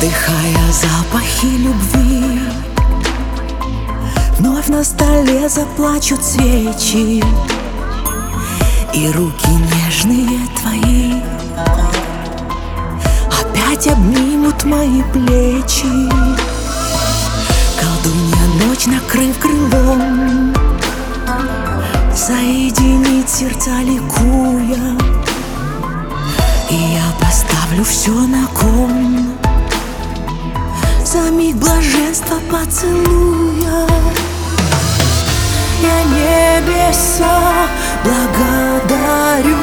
Вдыхая запахи любви, вновь на столе заплачут свечи, и руки нежные твои опять обнимут мои плечи. Колдунья ночь, накрыв крылом, соединит сердца ликуя, и я поставлю все на кон за миг блаженства поцелуя. Я небеса благодарю,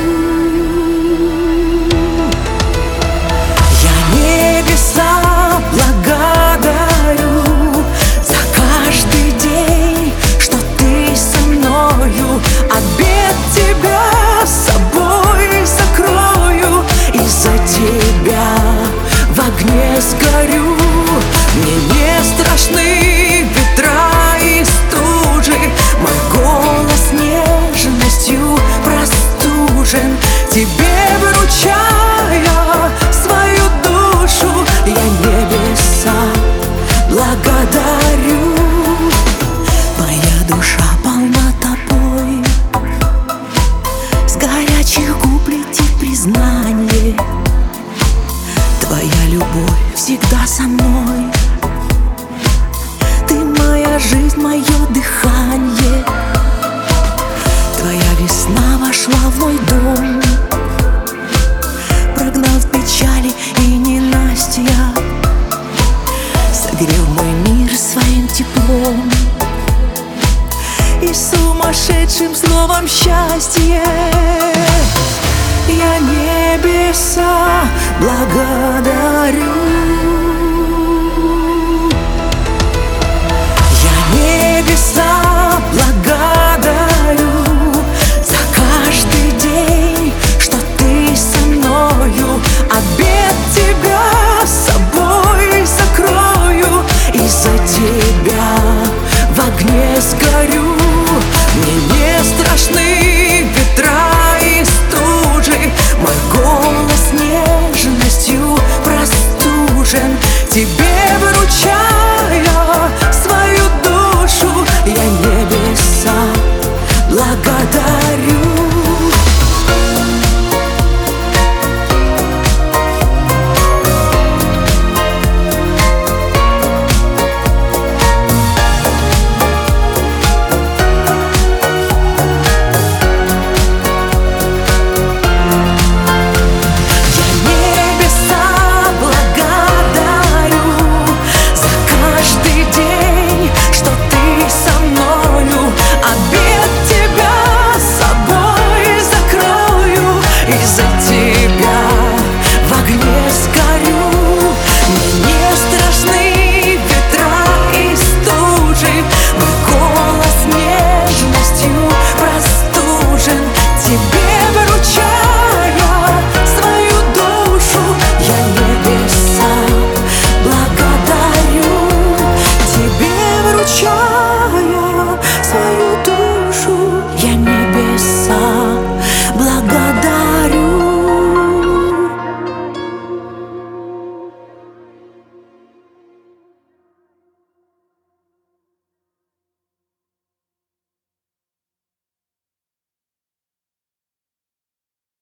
я небеса благодарю за каждый день, что ты со мною. Обет тебя с собой закрою, и за тебя в огне сгорю. Мне не страшны ветра и стужи, мой голос нежностью простужен. Тебе вручая свою душу, я небеса благодарю. Моя душа полна тобой, с горячих губ летит признание. Твоя любовь всегда со мной, ты моя жизнь, мое дыхание. Твоя весна вошла в мой дом, прогнав печали и ненастья, согрел мой мир своим теплом и сумасшедшим словом счастье. Я небеса благодарю,